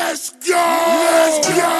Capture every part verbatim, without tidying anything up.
Let's go! Let's go!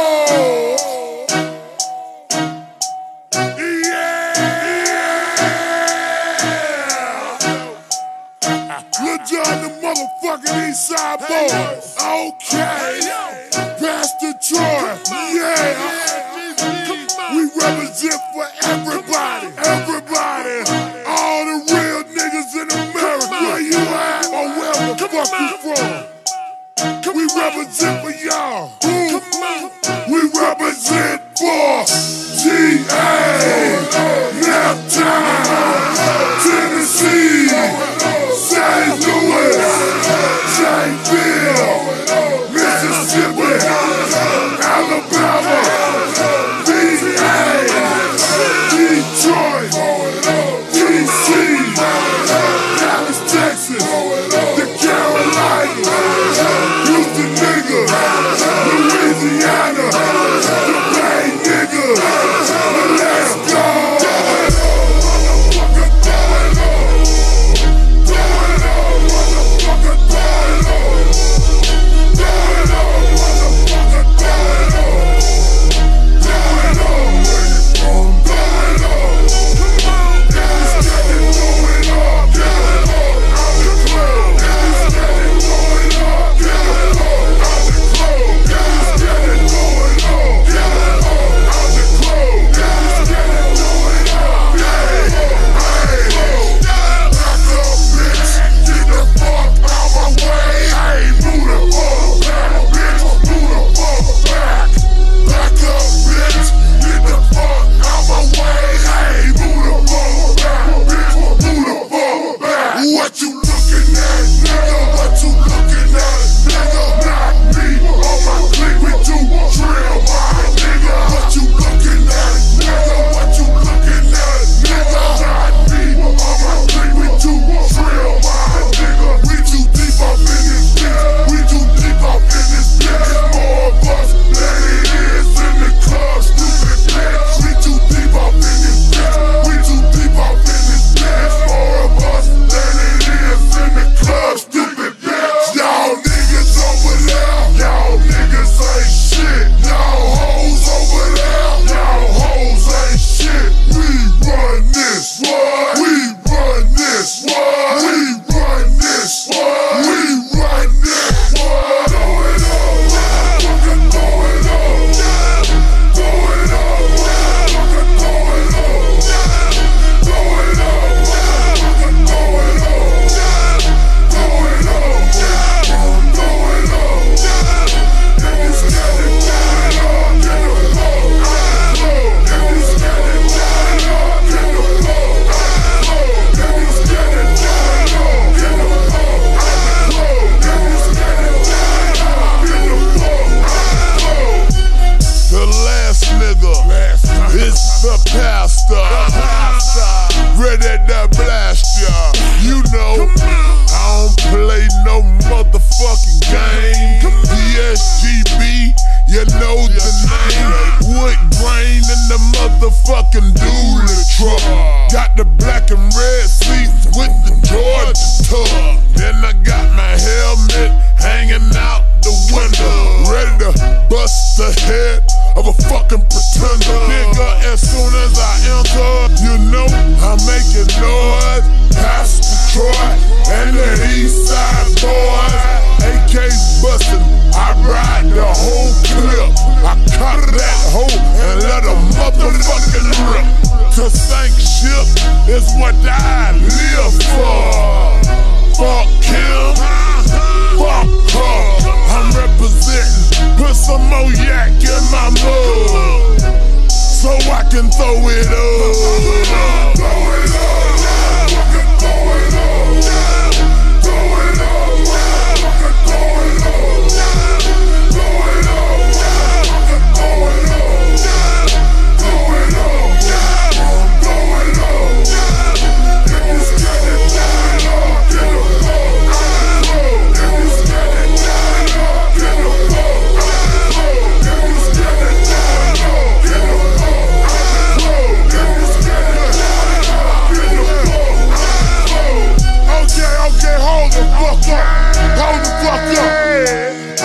Lil Jon, the motherfucking Eastside boys. Okay. Pastor Troy. Yeah. We represent for everybody. Everybody. All the real niggas in America. Where you at? Or where the fuck you from? We represent for y'all. We represent for T A. Naptown. Tennessee. Saint Louis, Saintville, Mississippi, Alabama, V A, Detroit, D C, Dallas, Texas, the Carolinas, Houston niggas, Louisiana, the Bay niggas. Let's go!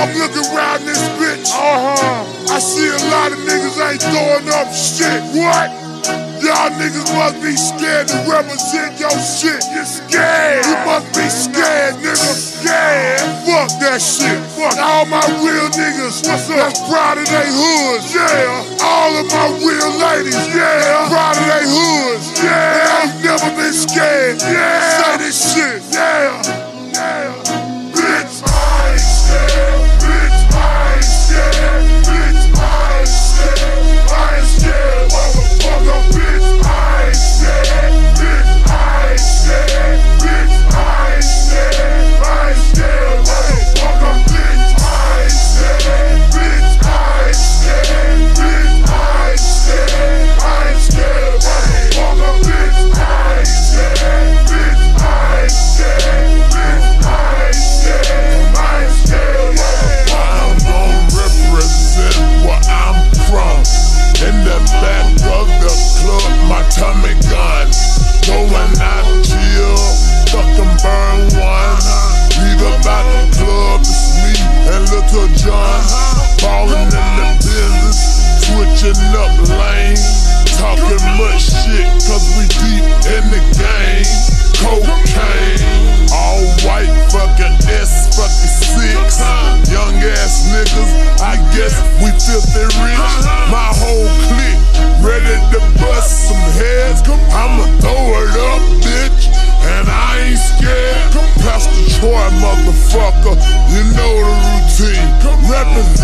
I'm looking around this bitch. Uh-huh. I see a lot of niggas ain't throwing up shit. What? Y'all niggas must be scared to represent your shit. You're scared. You must be scared, nigga. Scared. Fuck that shit. Fuck all my real niggas. What's up? That's proud of they hoods. Yeah. All of my real ladies. Yeah. Proud of they hoods. Yeah. They ain't never been scared. Yeah. Say this shit. Yeah. Yeah. Bitch, I ain't scared. Bitch, I ain't scared. Bitch, I ain't scared. I ain't scared, motherfucker. Bitch, I ain't scared. Bitch, I ain't scared. Bitch, I ain't scared. I ain't scared, motherfucker. Bitch, I ain't scared. Bitch, I ain't scared. Bitch, I ain't scared. I ain't scared, motherfucker. Bitch, I ain't scared. Bitch, I ain't scared. Bitch, I ain't scared. I ain't scared, motherfucker. I'm gon' represent where I'm from. In the back of the club, my Tommy gun. Going out chill, fucking burn one. Leave about the club, it's me and Little John. Ballin' in the business, switching up lanes. Talking much shit, cause we deep in the game. Cocaine, all white, fucking S, fucking six. Young ass niggas, I guess we filthy rich. My whole clique, ready to bust some heads. I'ma throw it up, bitch, and I ain't scared. Pastor Troy, motherfucker, you know the routine. Represent